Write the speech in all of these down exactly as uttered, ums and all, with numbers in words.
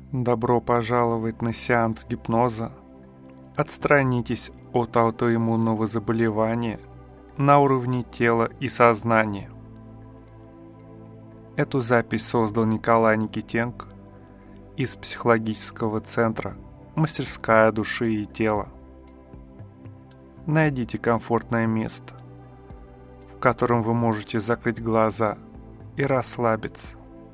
Добро пожаловать на сеанс гипноза. Отстранитесь от аутоиммунного заболевания на уровне тела и сознания. Эту запись создал Николай Никитенко из психологического центра «Мастерская души и тела». Найдите комфортное место, в котором вы можете закрыть глаза и расслабиться.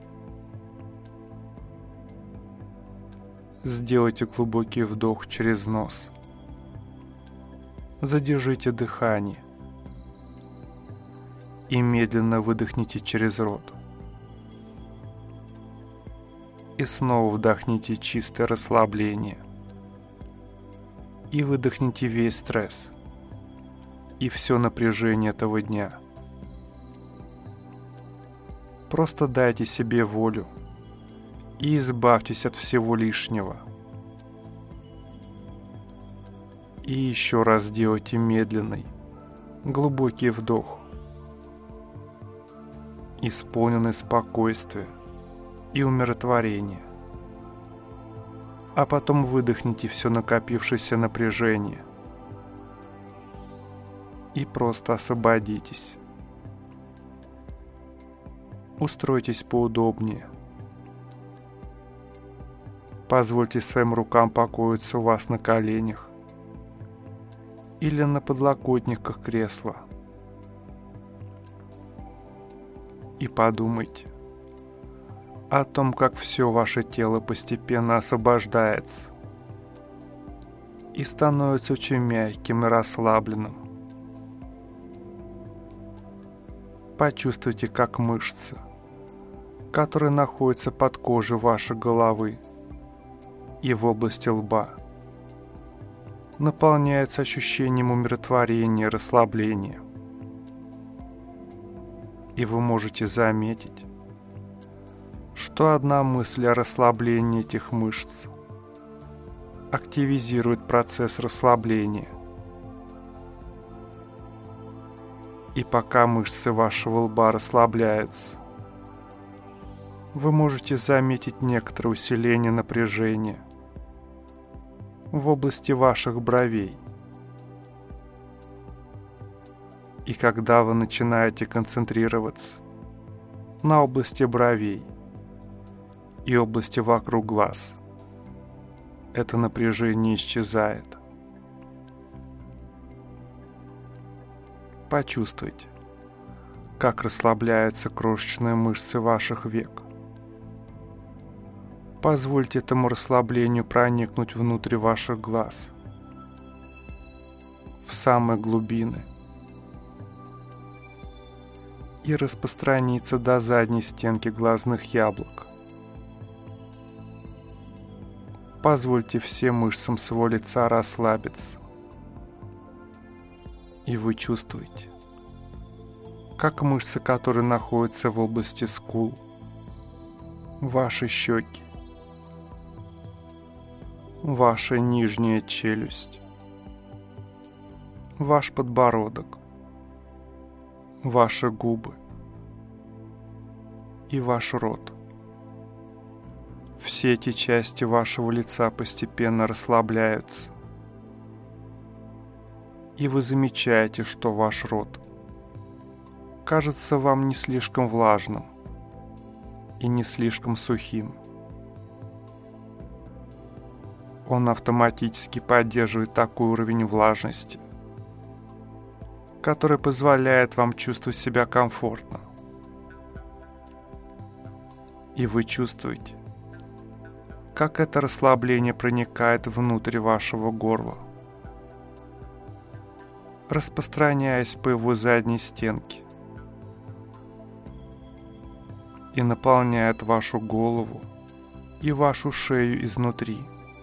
Сделайте глубокий вдох через нос. Задержите дыхание и медленно выдохните через рот. И снова вдохните чистое расслабление. И выдохните весь стресс и все напряжение этого дня. Просто дайте себе волю и избавьтесь от всего лишнего. И еще раз сделайте медленный, глубокий вдох, исполненный спокойствия и умиротворения. А потом выдохните все накопившееся напряжение и просто освободитесь. Устройтесь поудобнее. Позвольте своим рукам покоиться у вас на коленях или на подлокотниках кресла. И подумайте о том, как все ваше тело постепенно освобождается и становится очень мягким и расслабленным. Почувствуйте, как мышцы, которые находятся под кожей вашей головы и в области лба, наполняется ощущением умиротворения и расслабления. И вы можете заметить, что одна мысль о расслаблении этих мышц активизирует процесс расслабления. И пока мышцы вашего лба расслабляются, вы можете заметить некоторое усиление напряжения в области ваших бровей. И когда вы начинаете концентрироваться на области бровей и области вокруг глаз, это напряжение исчезает. Почувствуйте, как расслабляются крошечные мышцы ваших век. Позвольте этому расслаблению проникнуть внутрь ваших глаз, в самые глубины, и распространиться до задней стенки глазных яблок. Позвольте всем мышцам своего лица расслабиться. И вы чувствуете, как мышцы, которые находятся в области скул, ваши щеки, ваша нижняя челюсть, ваш подбородок, ваши губы и ваш рот. Все эти части вашего лица постепенно расслабляются. И вы замечаете, что ваш рот кажется вам не слишком влажным и не слишком сухим. Он автоматически поддерживает такой уровень влажности, который позволяет вам чувствовать себя комфортно. И вы чувствуете, как это расслабление проникает внутрь вашего горла, распространяясь по его задней стенке, и наполняет вашу голову и вашу шею изнутри,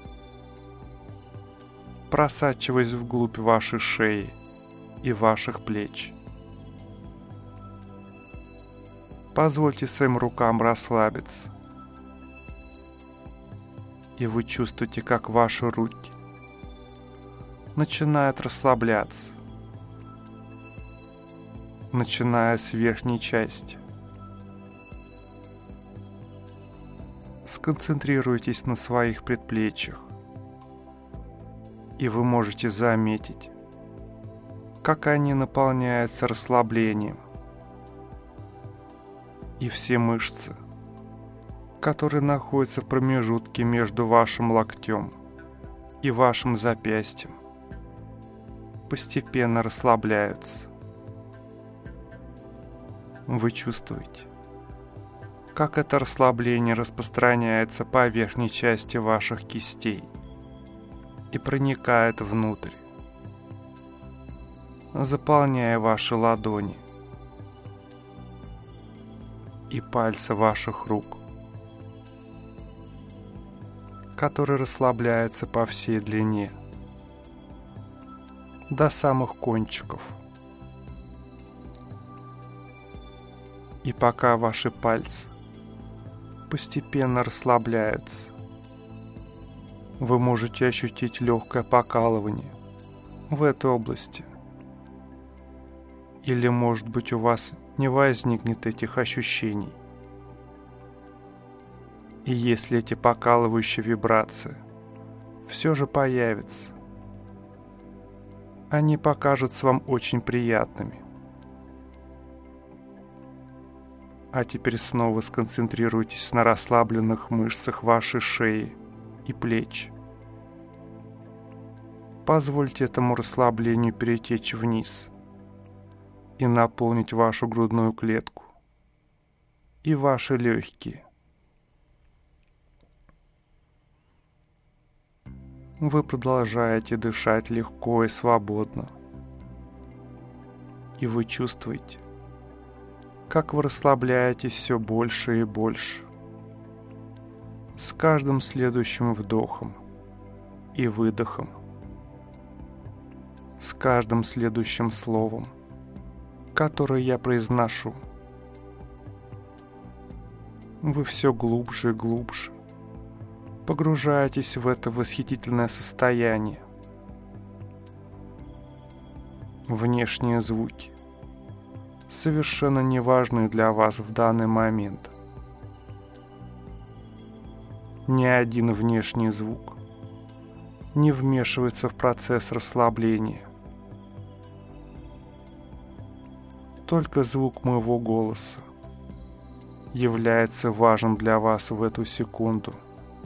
просачиваясь вглубь вашей шеи и ваших плеч. Позвольте своим рукам расслабиться, и вы чувствуете, как ваши руки начинают расслабляться, начиная с верхней части, с сконцентрируйтесь на своих предплечьях, и вы можете заметить, как они наполняются расслаблением, и все мышцы, которые находятся в промежутке между вашим локтем и вашим запястьем, постепенно расслабляются. Вы чувствуете, как это расслабление распространяется по верхней части ваших кистей и проникает внутрь, заполняя ваши ладони и пальцы ваших рук, которые расслабляются по всей длине до самых кончиков. И пока ваши пальцы постепенно расслабляются, вы можете ощутить легкое покалывание в этой области. Или, может быть, у вас не возникнет этих ощущений. И если эти покалывающие вибрации все же появятся, они покажутся вам очень приятными. А теперь снова сконцентрируйтесь на расслабленных мышцах вашей шеи и плеч. Позвольте этому расслаблению перетечь вниз и наполнить вашу грудную клетку и ваши легкие. Вы продолжаете дышать легко и свободно, и вы чувствуете, как вы расслабляетесь все больше и больше с каждым следующим вдохом и выдохом, с каждым следующим словом, которое я произношу. Вы все глубже и глубже погружаетесь в это восхитительное состояние. Внешние звуки совершенно неважны для вас в данный момент. Ни один внешний звук не вмешивается в процесс расслабления. Только звук моего голоса является важным для вас в эту секунду.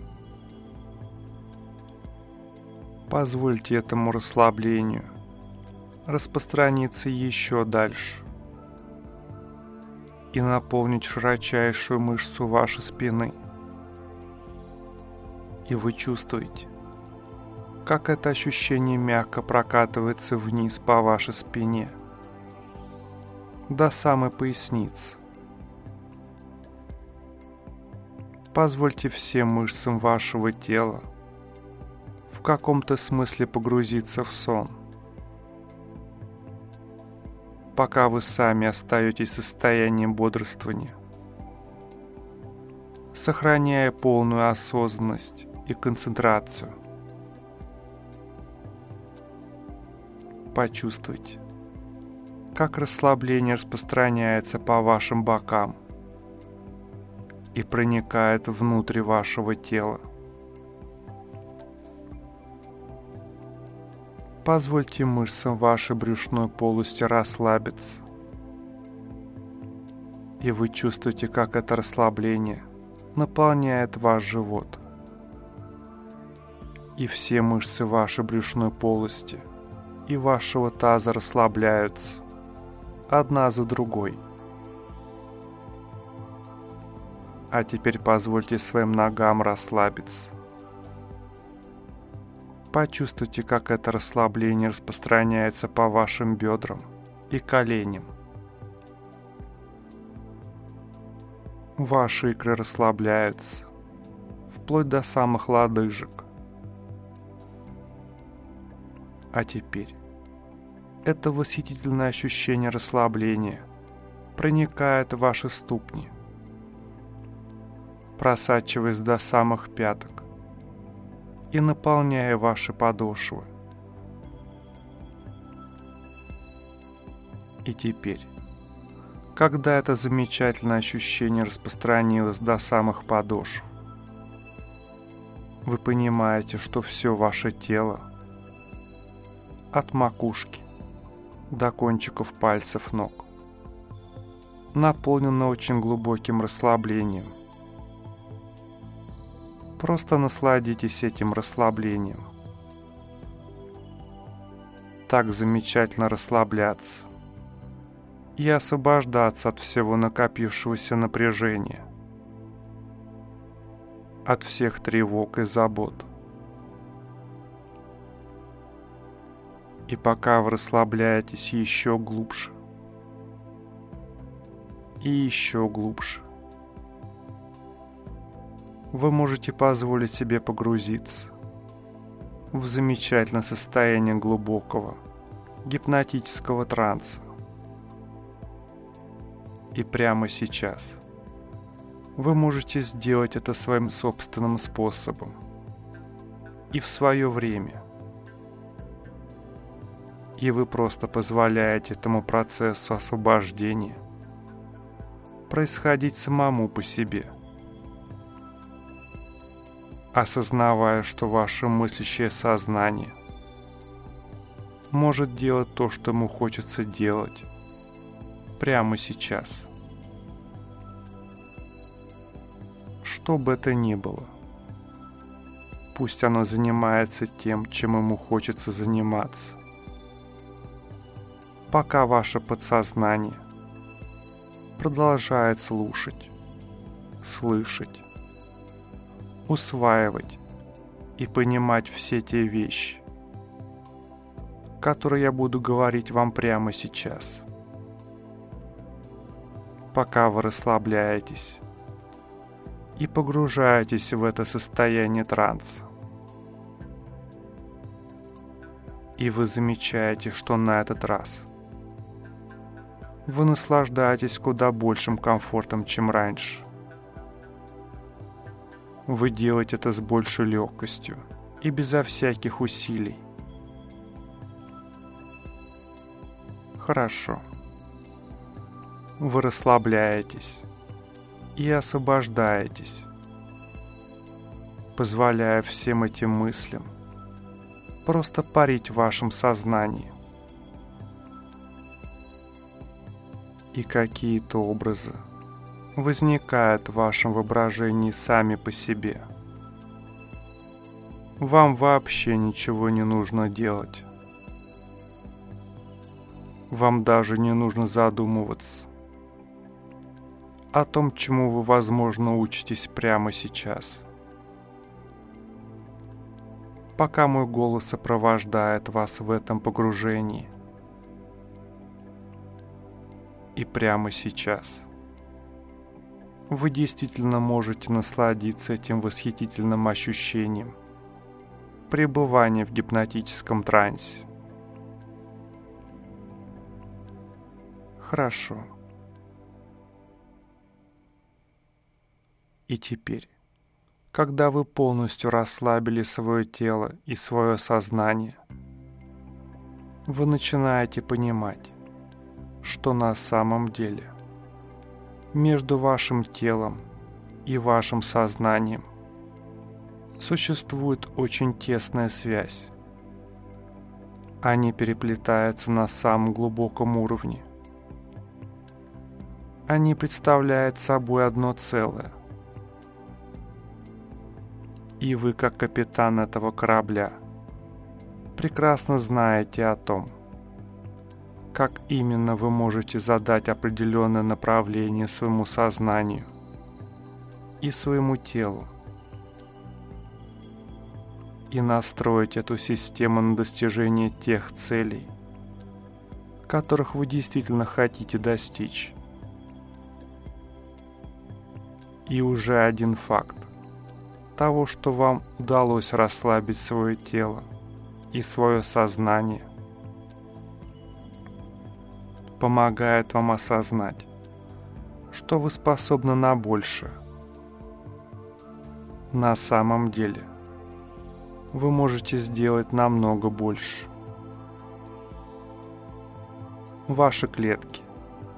Позвольте этому расслаблению распространиться еще дальше и наполнить широчайшую мышцу вашей спины. И вы чувствуете, как это ощущение мягко прокатывается вниз по вашей спине до самой поясницы. Позвольте всем мышцам вашего тела в каком-то смысле погрузиться в сон, пока вы сами остаетесь в состоянии бодрствования, сохраняя полную осознанность и концентрацию. Почувствуйте, как расслабление распространяется по вашим бокам и проникает внутрь вашего тела. Позвольте мышцам вашей брюшной полости расслабиться. И вы чувствуете, как это расслабление наполняет ваш живот. И все мышцы вашей брюшной полости и вашего таза расслабляются, одна за другой. А теперь позвольте своим ногам расслабиться. Почувствуйте, как это расслабление распространяется по вашим бедрам и коленям. Ваши икры расслабляются, вплоть до самых лодыжек. А теперь это восхитительное ощущение расслабления проникает в ваши ступни, просачиваясь до самых пяток и наполняя ваши подошвы. И теперь, когда это замечательное ощущение распространилось до самых подошв, Вы понимаете, что все ваше тело, от макушки до кончиков пальцев ног, наполнено очень глубоким расслаблением. Просто насладитесь этим расслаблением. Так замечательно расслабляться и освобождаться от всего накопившегося напряжения, от всех тревог и забот. И пока вы расслабляетесь еще глубже и еще глубже, вы можете позволить себе погрузиться в замечательное состояние глубокого гипнотического транса. И прямо сейчас вы можете сделать это своим собственным способом и в свое время. И вы просто позволяете этому процессу освобождения происходить самому по себе, осознавая, что ваше мыслящее сознание может делать то, что ему хочется делать прямо сейчас. Что бы это ни было, пусть оно занимается тем, чем ему хочется заниматься, пока ваше подсознание продолжает слушать, слышать, усваивать и понимать все те вещи, которые я буду говорить вам прямо сейчас. Пока вы расслабляетесь и погружаетесь в это состояние транса, и вы замечаете, что на этот раз вы наслаждаетесь куда большим комфортом, чем раньше. Вы делаете это с большей легкостью и безо всяких усилий. Хорошо. Вы расслабляетесь и освобождаетесь, позволяя всем этим мыслям просто парить в вашем сознании. И какие-то образы возникают в вашем воображении сами по себе. Вам вообще ничего не нужно делать. Вам даже не нужно задумываться о том, чему вы, возможно, учитесь прямо сейчас. Пока мой голос сопровождает вас в этом погружении. И прямо сейчас вы действительно можете насладиться этим восхитительным ощущением пребывания в гипнотическом трансе. Хорошо. И теперь, когда вы полностью расслабили свое тело и свое сознание, вы начинаете понимать, что на самом деле между вашим телом и вашим сознанием существует очень тесная связь. Они переплетаются на самом глубоком уровне. Они представляют собой одно целое. И вы, как капитан этого корабля, прекрасно знаете о том, как именно вы можете задать определенное направление своему сознанию и своему телу и настроить эту систему на достижение тех целей, которых вы действительно хотите достичь. И уже один факт того, что вам удалось расслабить свое тело и свое сознание, помогает вам осознать, что вы способны на большее. На самом деле, вы можете сделать намного больше. Ваши клетки,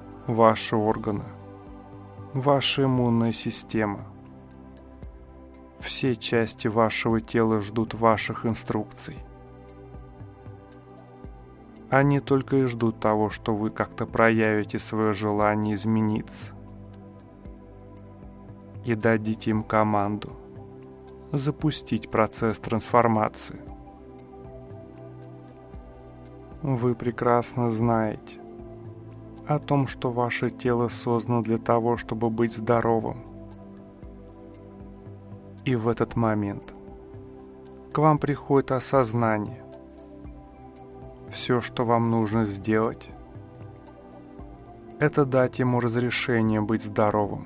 ваши органы, ваша иммунная система – Все части вашего тела ждут ваших инструкций. Они только и ждут того, что вы как-то проявите свое желание измениться и дадите им команду запустить процесс трансформации. Вы прекрасно знаете о том, что ваше тело создано для того, чтобы быть здоровым. И в этот момент к вам приходит осознание. Все, что вам нужно сделать, это дать ему разрешение быть здоровым.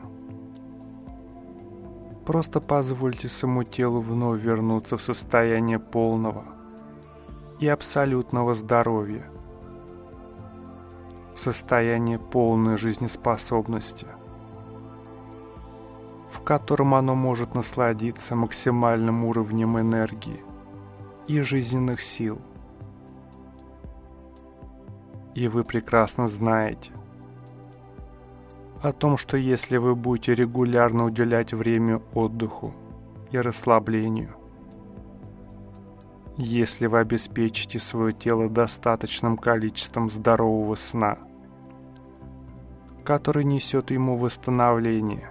Просто позвольте своему телу вновь вернуться в состояние полного и абсолютного здоровья, в состояние полной жизнеспособности, в котором оно может насладиться максимальным уровнем энергии и жизненных сил. И вы прекрасно знаете о том, что если вы будете регулярно уделять время отдыху и расслаблению, если вы обеспечите свое тело достаточным количеством здорового сна, который несет ему восстановление,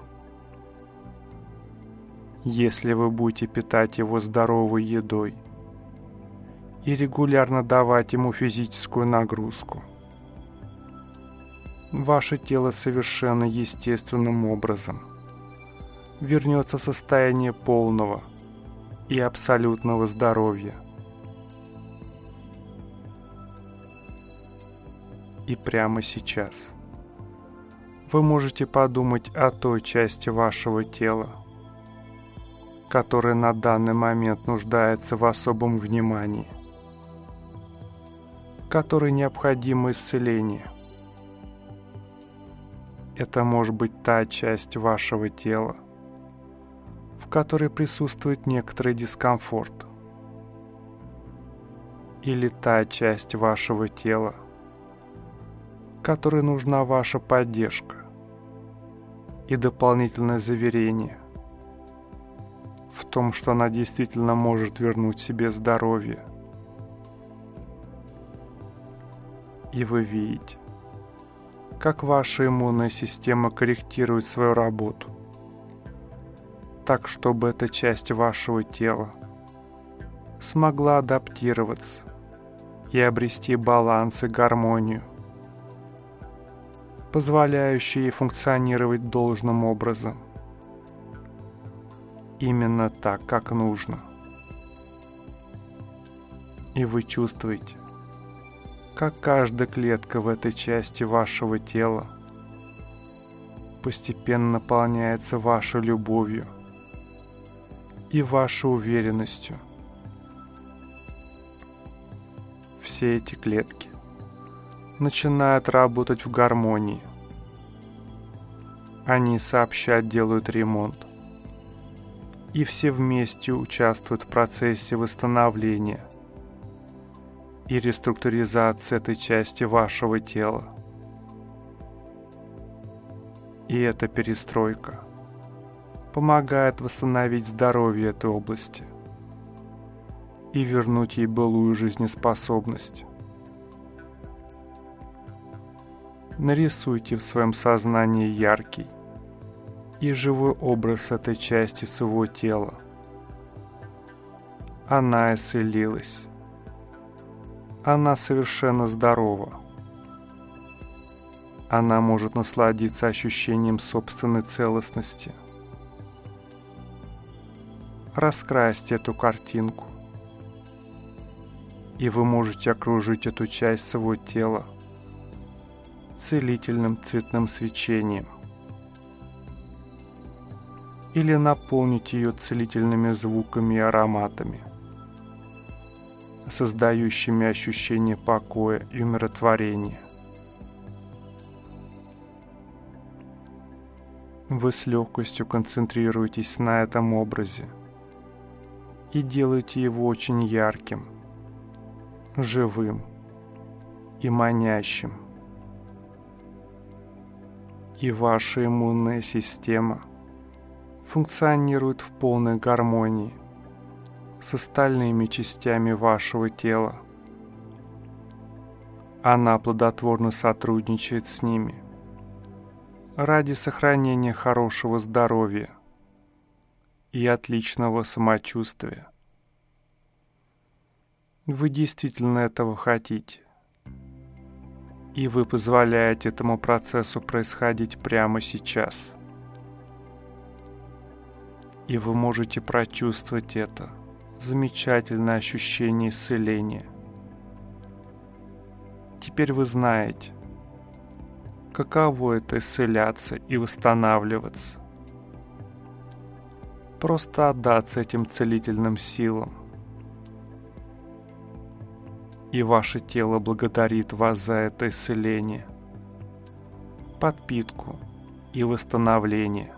если вы будете питать его здоровой едой и регулярно давать ему физическую нагрузку, ваше тело совершенно естественным образом вернется в состояние полного и абсолютного здоровья. И прямо сейчас вы можете подумать о той части вашего тела, которая на данный момент нуждается в особом внимании, которой необходимо исцеление. Это может быть та часть вашего тела, в которой присутствует некоторый дискомфорт, или та часть вашего тела, которой нужна ваша поддержка и дополнительное заверение в том, что она действительно может вернуть себе здоровье. И вы видите, как ваша иммунная система корректирует свою работу, так, чтобы эта часть вашего тела смогла адаптироваться и обрести баланс и гармонию, позволяющие ей функционировать должным образом, именно так, как нужно. И вы чувствуете, как каждая клетка в этой части вашего тела постепенно наполняется вашей любовью и вашей уверенностью. Все эти клетки начинают работать в гармонии. Они сообща делают ремонт, и все вместе участвуют в процессе восстановления и реструктуризации этой части вашего тела. И эта перестройка помогает восстановить здоровье этой области и вернуть ей былую жизнеспособность. Нарисуйте в своем сознании яркий и живой образ этой части своего тела. Она исцелилась. Она совершенно здорова. Она может насладиться ощущением собственной целостности. Раскрасьте эту картинку, и вы можете окружить эту часть своего тела целительным цветным свечением или наполнить ее целительными звуками и ароматами, создающими ощущение покоя и умиротворения. Вы с легкостью концентрируетесь на этом образе и делаете его очень ярким, живым и манящим. И ваша иммунная система функционирует в полной гармонии с остальными частями вашего тела. Она плодотворно сотрудничает с ними ради сохранения хорошего здоровья и отличного самочувствия. Вы действительно этого хотите, и вы позволяете этому процессу происходить прямо сейчас. И вы можете прочувствовать это замечательное ощущение исцеления. Теперь вы знаете, каково это исцеляться и восстанавливаться. Просто отдаться этим целительным силам. И ваше тело благодарит вас за это исцеление, подпитку и восстановление.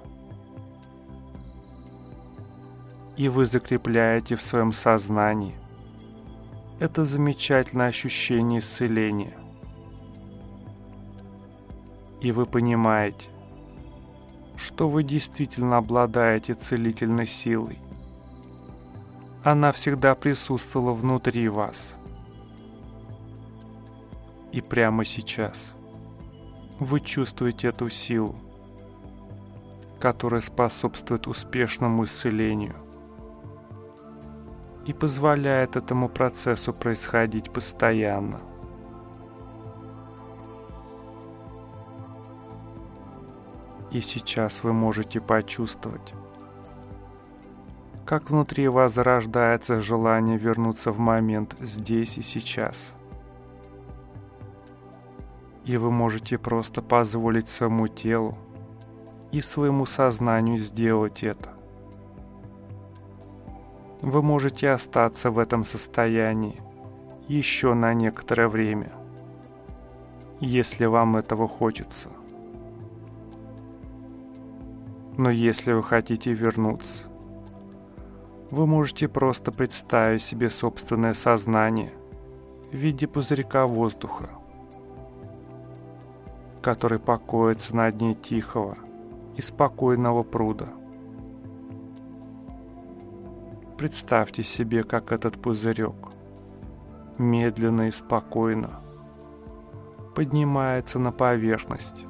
И вы закрепляете в своем сознании это замечательное ощущение исцеления. И вы понимаете, что вы действительно обладаете целительной силой. Она всегда присутствовала внутри вас. И прямо сейчас вы чувствуете эту силу, которая способствует успешному исцелению и позволяет этому процессу происходить постоянно. И сейчас вы можете почувствовать, как внутри вас зарождается желание вернуться в момент здесь и сейчас. И вы можете просто позволить своему телу и своему сознанию сделать это. Вы можете остаться в этом состоянии еще на некоторое время, если вам этого хочется. Но если вы хотите вернуться, вы можете просто представить себе собственное сознание в виде пузырька воздуха, который покоится на дне тихого и спокойного пруда. Представьте себе, как этот пузырек медленно и спокойно поднимается на поверхность.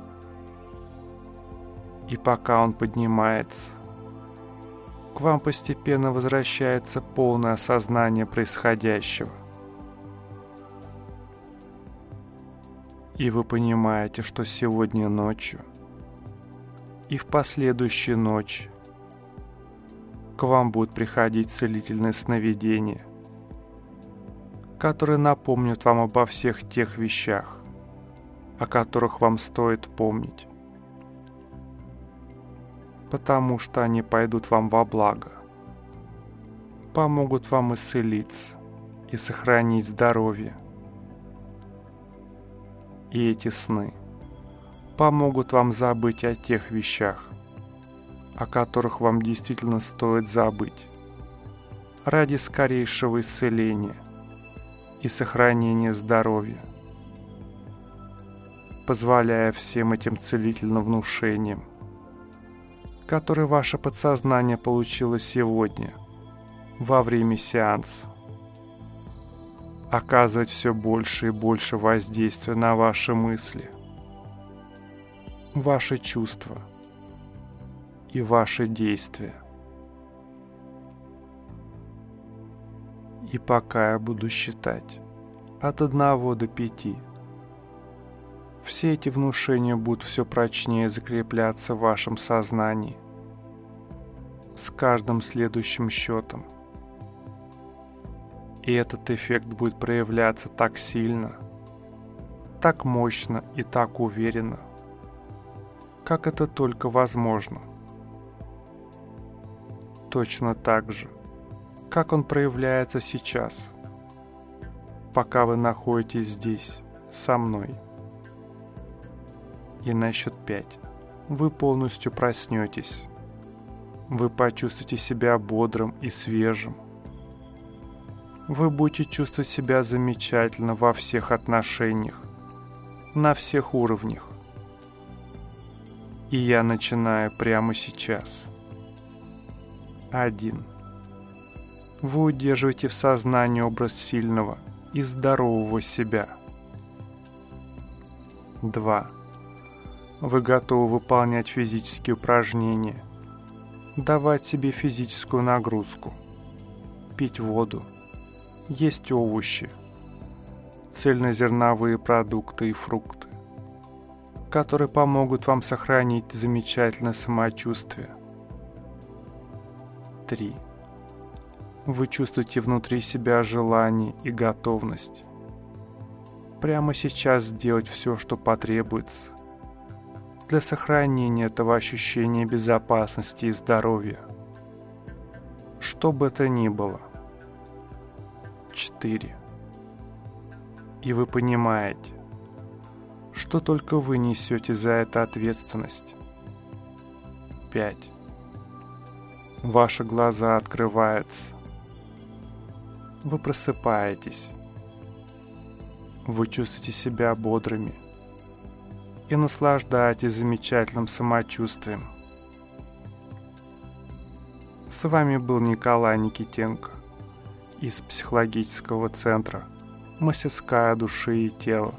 И пока он поднимается, к вам постепенно возвращается полное осознание происходящего. И вы понимаете, что сегодня ночью и в последующие ночи к вам будут приходить целительные сновидения, которые напомнят вам обо всех тех вещах, о которых вам стоит помнить, потому что они пойдут вам во благо, помогут вам исцелиться и сохранить здоровье. И эти сны помогут вам забыть о тех вещах, о которых вам действительно стоит забыть, ради скорейшего исцеления и сохранения здоровья, позволяя всем этим целительным внушениям, которые ваше подсознание получило сегодня во время сеанса, оказывать все больше и больше воздействия на ваши мысли, ваши чувства и ваши действия. И пока я буду считать от одного до пяти, все эти внушения будут все прочнее закрепляться в вашем сознании с каждым следующим счетом. И этот эффект будет проявляться так сильно, так мощно и так уверенно, как это только возможно. Точно так же, как он проявляется сейчас, пока вы находитесь здесь, со мной. И на счет пять вы полностью проснетесь. Вы почувствуете себя бодрым и свежим. Вы будете чувствовать себя замечательно во всех отношениях, на всех уровнях. И я начинаю прямо сейчас один. Вы удерживаете в сознании образ сильного и здорового себя. два. Вы готовы выполнять физические упражнения, давать себе физическую нагрузку, пить воду, есть овощи, цельнозерновые продукты и фрукты, которые помогут вам сохранить замечательное самочувствие. три. Вы чувствуете внутри себя желание и готовность прямо сейчас сделать все, что потребуется для сохранения этого ощущения безопасности и здоровья, что бы это ни было. четыре. И вы понимаете, что только вы несете за это ответственность. пять. Ваши глаза открываются. Вы просыпаетесь. Вы чувствуете себя бодрыми и наслаждаетесь замечательным самочувствием. С вами был Николай Никитенко из психологического центра «Мастерская души и тела».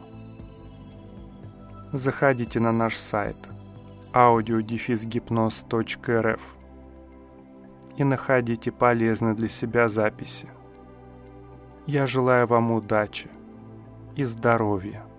Заходите на наш сайт аудио дефис гипноз точка эр эф и находите полезные для себя записи. Я желаю вам удачи и здоровья.